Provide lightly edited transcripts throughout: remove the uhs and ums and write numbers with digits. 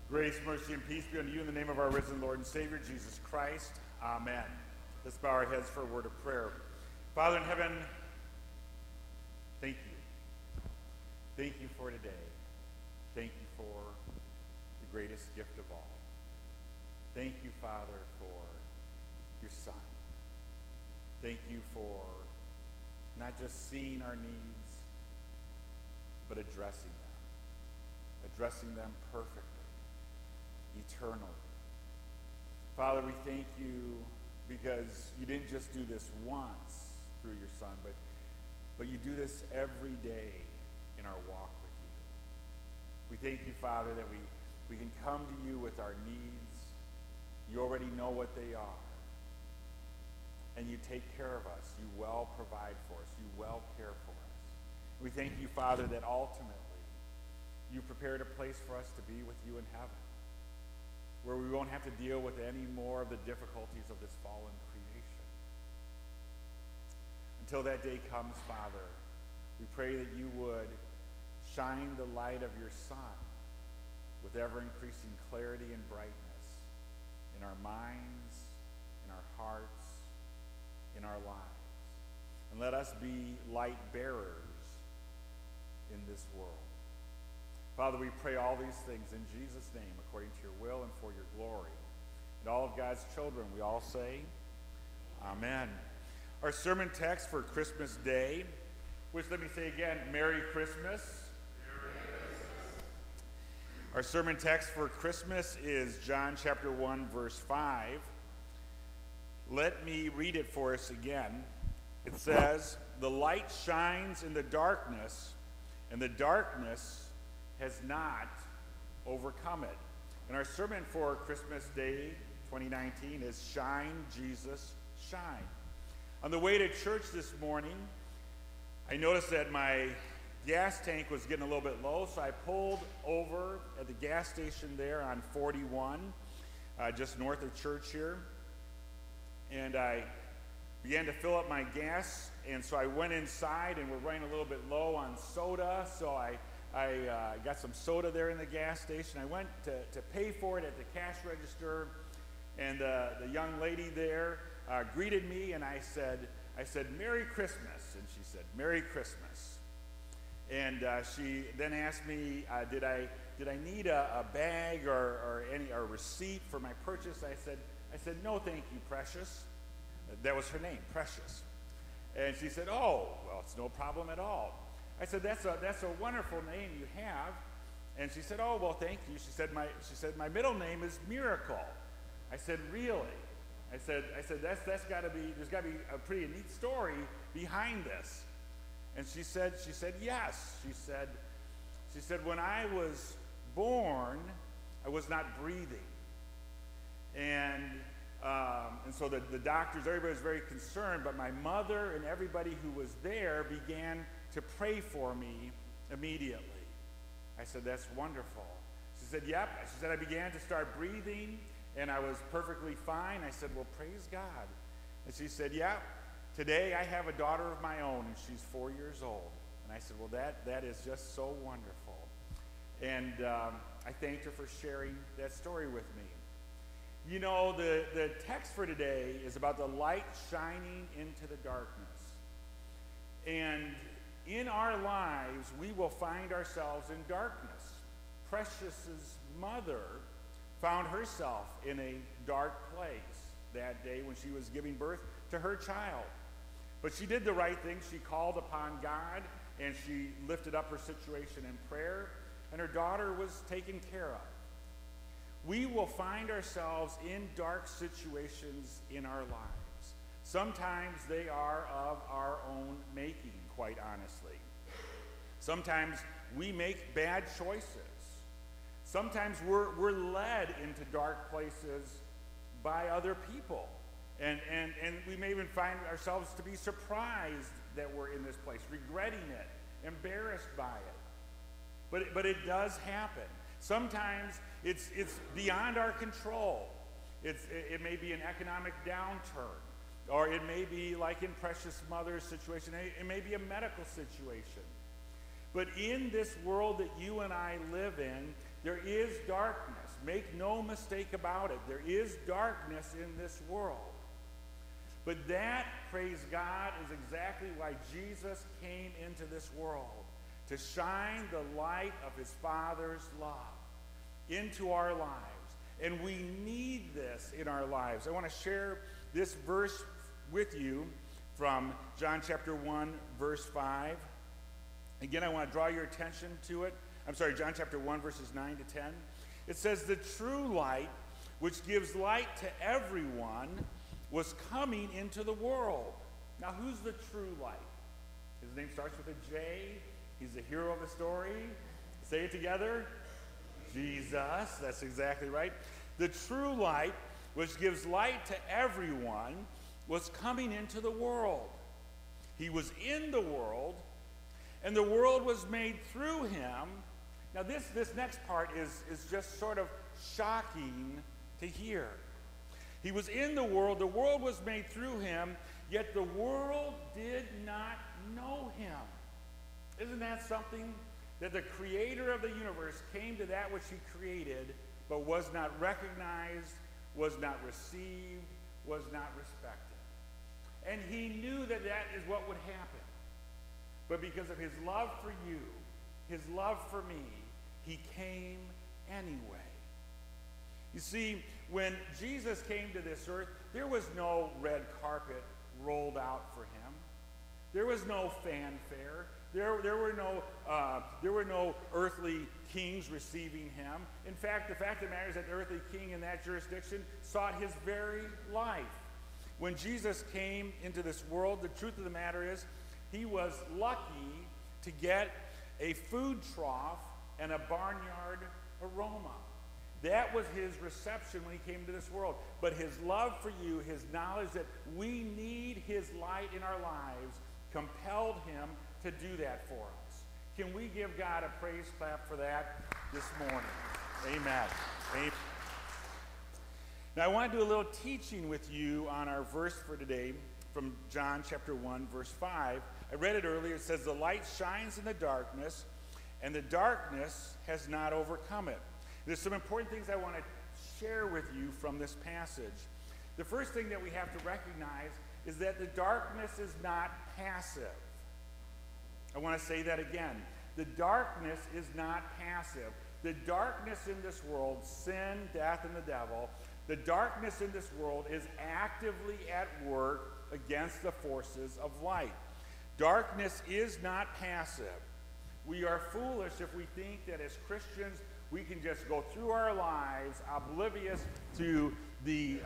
Grace, mercy, and peace be unto you in the name of our risen Lord and Savior, Jesus Christ. Amen. Let's bow our heads for a word of prayer. Father in heaven, thank you. Thank you for today. Thank you for the greatest gift of all. Thank you, Father, for your Son. Thank you for not just seeing our needs, but addressing them perfectly, eternally. Father, we thank you because you didn't just do this once through your Son, but you do this every day in our walk with you. We thank you, Father, that we can come to you with our needs. You already know what they are. And you take care of us. You well provide for us. You well care for us. We thank you, Father, that ultimately you prepared a place for us to be with you in heaven, where we won't have to deal with any more of the difficulties of this fallen creation. Until that day comes, Father, we pray that you would shine the light of your Son with ever-increasing clarity and brightness in our minds, in our hearts, in our lives. And let us be light bearers in this world. Father, we pray all these things in Jesus' name, according to your will and for your glory. And all of God's children, we all say, Amen. Our sermon text for Christmas Day, which, let me say again, Merry Christmas. Merry Christmas. Our sermon text for Christmas is John chapter 1, verse 5. Let me read it for us again. It says, "The light shines in the darkness, and the darkness has not overcome it." And our sermon for Christmas Day 2019 is Shine, Jesus, Shine. On the way to church this morning, I noticed that my gas tank was getting a little bit low, so I pulled over at the gas station there on 41, just north of church here. And I began to fill up my gas, and so I went inside, and we're running a little bit low on soda, so I got some soda there in the gas station. I went to pay for it at the cash register, and the young lady there greeted me, and I said, "Merry Christmas," and she said, "Merry Christmas." And she then asked me, did I need a bag or a receipt for my purchase? I said, "No, thank you, Precious." That was her name, Precious. And she said, "Oh, well, it's no problem at all." I said, that's a wonderful name you have." And she said, "Oh, well, thank you." She said, my middle name is Miracle." I said, "Really?" I said, there's got to be a pretty neat story behind this. And she said, yes. She said, "When I was born, I was not breathing. And so the doctors, everybody was very concerned, but my mother and everybody who was there began to pray for me immediately." I said, "That's wonderful." She said, "Yep." She said, "I began to start breathing, and I was perfectly fine." I said, "Well, praise God." And she said, "Yep, today I have a daughter of my own, and she's 4 years old." And I said, "Well, that is just so wonderful." And I thanked her for sharing that story with me. You know, the text for today is about the light shining into the darkness. And in our lives, we will find ourselves in darkness. Precious's mother found herself in a dark place that day when she was giving birth to her child. But she did the right thing. She called upon God, and she lifted up her situation in prayer, and her daughter was taken care of. We will find ourselves in dark situations in our lives. Sometimes they are of our own making, quite honestly. Sometimes we make bad choices. Sometimes we're led into dark places by other people. And we may even find ourselves to be surprised that we're in this place, regretting it, embarrassed by it. But it does happen. Sometimes it's beyond our control. It may be an economic downturn, or it may be like in Precious Mother's situation, it may be a medical situation. But in this world that you and I live in, there is darkness. Make no mistake about it. There is darkness in this world. But that, praise God, is exactly why Jesus came into this world, to shine the light of his Father's love into our lives. And we need this in our lives. I want to share this verse with you from John chapter 1, verse 5. Again, I want to draw your attention to it. John chapter 1, verses 9 to 10. It says, "The true light, which gives light to everyone, was coming into the world." Now, who's the true light? His name starts with a J. He's the hero of the story. Say it together. Jesus. That's exactly right. The true light, which gives light to everyone, was coming into the world. He was in the world, and the world was made through him. Now, this next part is just sort of shocking to hear. He was in the world was made through him, yet the world did not know him. Isn't that something? That the creator of the universe came to that which he created, but was not recognized, was not received, was not respected. And he knew that that is what would happen. But because of his love for you, his love for me, he came anyway. You see, when Jesus came to this earth, there was no red carpet rolled out for him. There was no fanfare. There were no earthly kings receiving him. In fact, the fact of the matter is that the earthly king in that jurisdiction sought his very life. When Jesus came into this world, the truth of the matter is he was lucky to get a food trough and a barnyard aroma. That was his reception when he came to this world. But his love for you, his knowledge that we need his light in our lives, compelled him to do that for us. Can we give God a praise clap for that this morning? Amen. Amen. Now, I want to do a little teaching with you on our verse for today from John chapter 1, verse 5. I read it earlier. It says, "The light shines in the darkness, and the darkness has not overcome it." There's some important things I want to share with you from this passage. The first thing that we have to recognize is that the darkness is not passive. I want to say that again. The darkness is not passive. The darkness in this world, sin, death, and the devil, the darkness in this world is actively at work against the forces of light. Darkness is not passive. We are foolish if we think that as Christians we can just go through our lives oblivious to the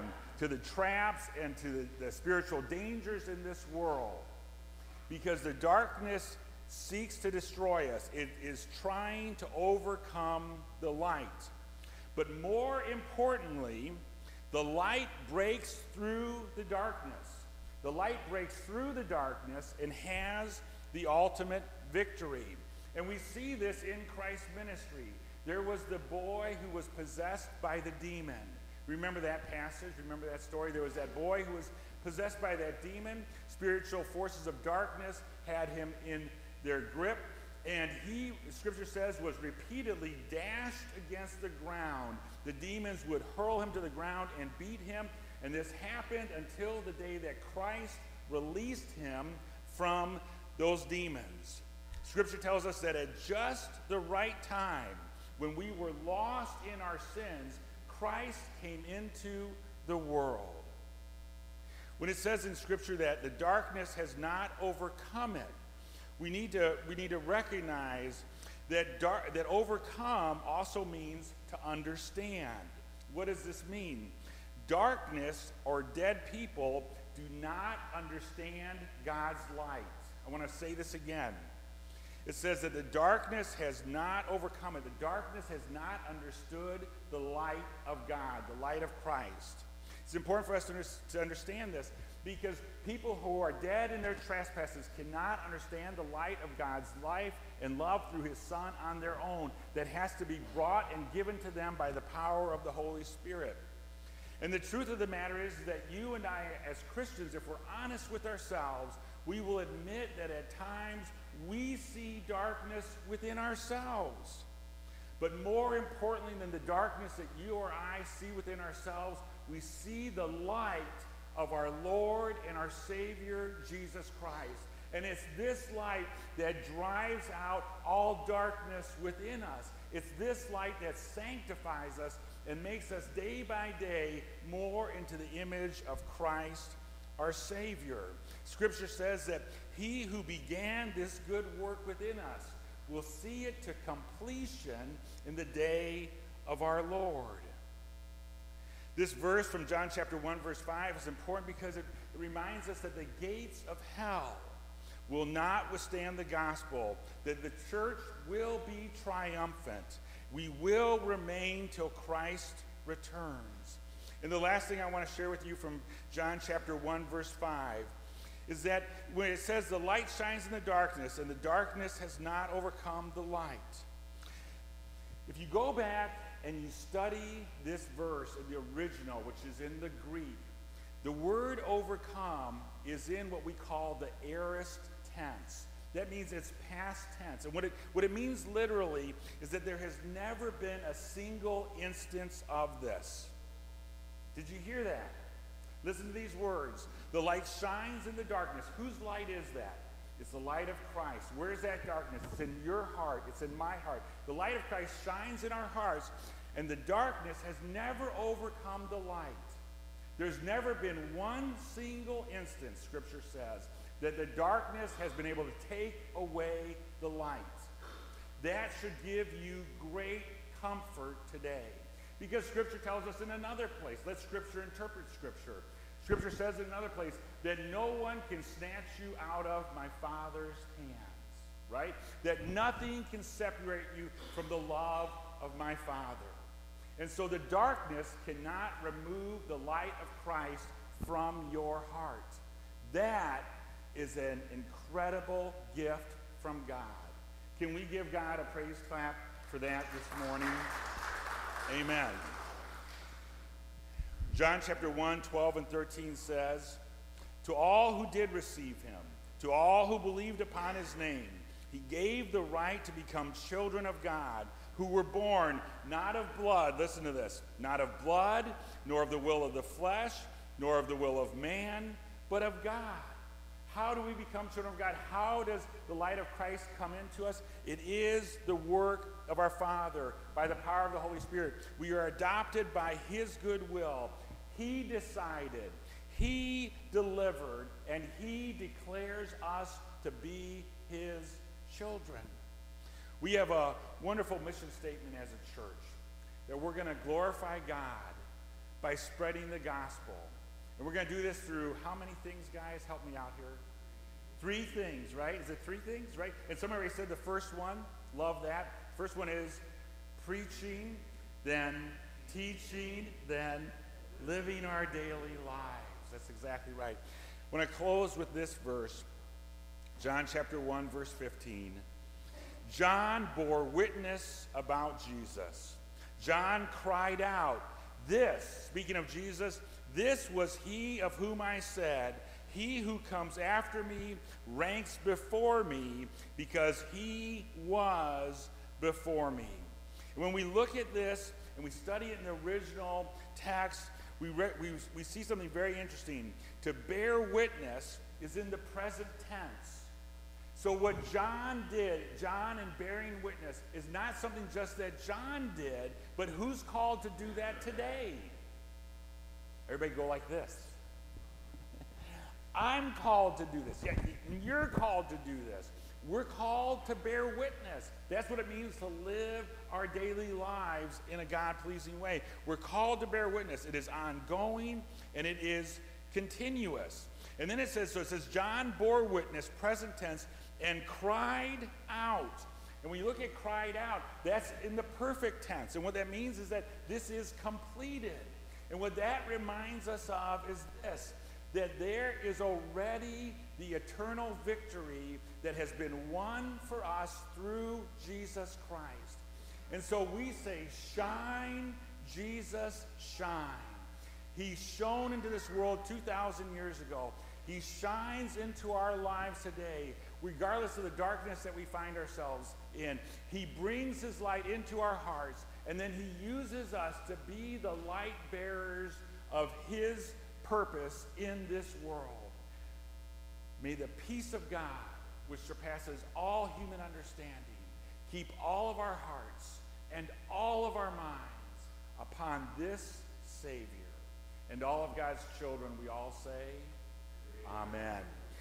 traps and to the spiritual dangers in this world. Because the darkness seeks to destroy us. It is trying to overcome the light. But more importantly, the light breaks through the darkness. The light breaks through the darkness and has the ultimate victory. And we see this in Christ's ministry. There was the boy who was possessed by the demon. Remember that passage? Remember that story? There was that boy who was possessed by that demon. Spiritual forces of darkness had him in their grip. And he, Scripture says, was repeatedly dashed against the ground. The demons would hurl him to the ground and beat him. And this happened until the day that Christ released him from those demons. Scripture tells us that at just the right time, when we were lost in our sins, Christ came into the world. When it says in Scripture that the darkness has not overcome it, we need to recognize that that overcome also means to understand. What does this mean? Darkness or dead people do not understand God's light. I want to say this again. It says that the darkness has not overcome it. The darkness has not understood the light of God, the light of Christ. It's important for us to understand this because people who are dead in their trespasses cannot understand the light of God's life and love through his Son on their own. That has to be brought and given to them by the power of the Holy Spirit. And the truth of the matter is that you and I as Christians, if we're honest with ourselves, we will admit that at times we see darkness within ourselves. But more importantly than the darkness that you or I see within ourselves, we see the light of our Lord and our Savior, Jesus Christ. And it's this light that drives out all darkness within us. It's this light that sanctifies us and makes us day by day more into the image of Christ, our Savior. Scripture says that he who began this good work within us will see it to completion in the day of our Lord. This verse from John chapter 1, verse 5 is important because it reminds us that the gates of hell will not withstand the gospel, that the church will be triumphant. We will remain till Christ returns. And the last thing I want to share with you from John chapter 1, verse 5 is that when it says the light shines in the darkness and the darkness has not overcome the light. If you go back and you study this verse in the original, which is in the Greek, the word overcome is in what we call the aorist tense. That means it's past tense. And what it means literally is that there has never been a single instance of this. Did you hear that? Listen to these words. The light shines in the darkness. Whose light is that? It's the light of Christ. Where's that darkness? It's in your heart. It's in my heart. The light of Christ shines in our hearts, and the darkness has never overcome the light. There's never been one single instance, Scripture says, that the darkness has been able to take away the light. That should give you great comfort today. Because Scripture tells us in another place, let Scripture interpret Scripture. Scripture says in another place that no one can snatch you out of my Father's hands, right? That nothing can separate you from the love of my Father. And so the darkness cannot remove the light of Christ from your heart. That is an incredible gift from God. Can we give God a praise clap for that this morning? Amen. John chapter 1, 12 and 13 says, to all who did receive him, to all who believed upon his name, he gave the right to become children of God, who were born not of blood, listen to this, not of blood, nor of the will of the flesh, nor of the will of man, but of God. How do we become children of God? How does the light of Christ come into us? It is the work of our Father by the power of the Holy Spirit. We are adopted by his good will. He decided, he delivered, and he declares us to be his children. We have a wonderful mission statement as a church that we're going to glorify God by spreading the gospel. And we're going to do this through how many things, guys? Help me out here. 3 things, right? Is it 3 things, right? And somebody already said the first one. Love that. First one is preaching, then teaching, then living our daily lives. That's exactly right. When I close with this verse, John chapter 1, verse 15, John bore witness about Jesus. John cried out, this, speaking of Jesus, this was he of whom I said, he who comes after me ranks before me because he was before me. And when we look at this and we study it in the original text, we see something very interesting. To bear witness is in the present tense. So what John did, John in bearing witness, is not something just that John did, but who's called to do that today? Everybody go like this. I'm called to do this. Yeah, you're called to do this. We're called to bear witness. That's what it means to live our daily lives in a God-pleasing way. We're called to bear witness. It is ongoing and it is continuous. And then it says, John bore witness, present tense, and cried out. And when you look at cried out, that's in the perfect tense. And what that means is that this is completed. And what that reminds us of is this, that there is already the eternal victory that has been won for us through Jesus Christ. And so we say, shine, Jesus, shine. He shone into this world 2,000 years ago. He shines into our lives today. regardless of the darkness that we find ourselves in. He brings his light into our hearts, and then he uses us to be the light bearers of his purpose in this world. May the peace of God, which surpasses all human understanding, keep all of our hearts and all of our minds upon this Savior. And all of God's children, we all say, Amen.